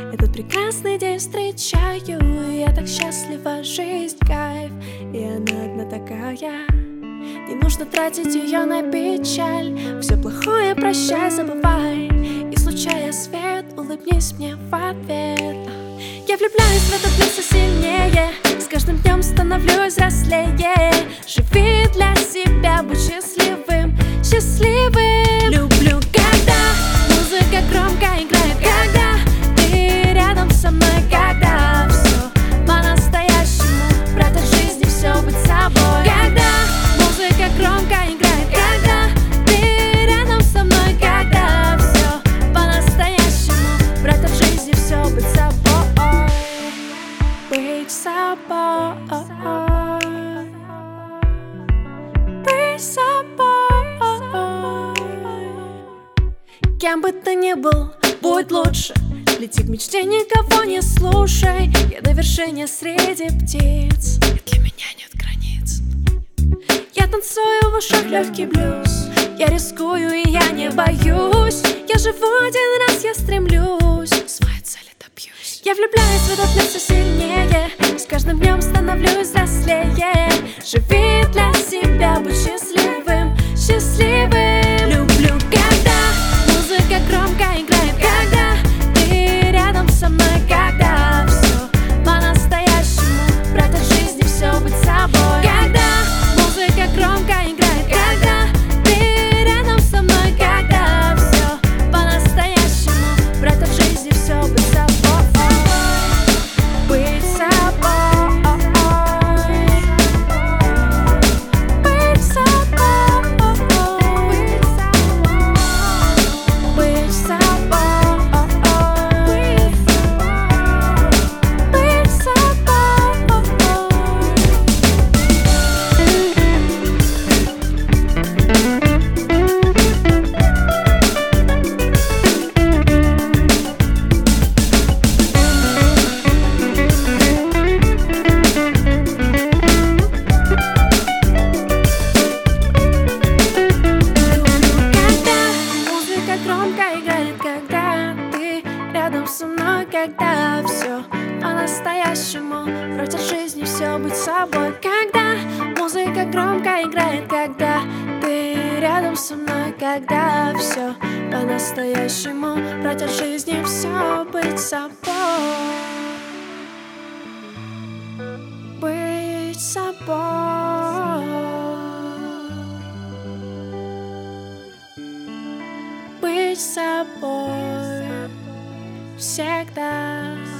Этот прекрасный день встречаю, и я так счастлива, жизнь кайф, и она одна такая. Не нужно тратить ее на печаль, все плохое прощай, забывай, и случая свет, улыбнись мне в ответ. Я влюбляюсь в этот мир все сильнее, с каждым днем становлюсь взрослее. Живи для себя, будь счастливым, счастливым. Люблю, когда музыка громко играет, когда ты рядом со мной, когда все по-настоящему, брать от жизни все, быть собой. Когда музыка громко играет, когда ты рядом со мной, когда все по-настоящему, брать от жизни все, быть собой. Быть собой, быть собой. Кем бы ты ни был, будь лучше. Лети к мечте, никого не слушай. Я до вершения среди птиц, и для меня нет границ. Я танцую в ушах легкий блюз, я рискую и я не боюсь. Я живу один раз, я стремлюсь, своей цели добьюсь. Я влюбляюсь в этот мир все сильнее, с каждым днем становлюсь взрослее. Живи для себя, будь счастливым, счастливым. Люблю, когда музыка громко играет, когда ты рядом со мной, когда все по-настоящему, брать от жизни все, быть собой. Когда музыка громко играет, когда ты рядом со мной, когда все по-настоящему, брать от жизни все, быть собой. Быть собой, быть собой, быть собой, быть громко играет, когда ты рядом со мной, когда все по-настоящему, против жизни все, быть собой. Когда музыка громко играет, когда ты рядом со мной, когда все по-настоящему, против жизни все, быть собой. Быть собой. Быть собой всегда.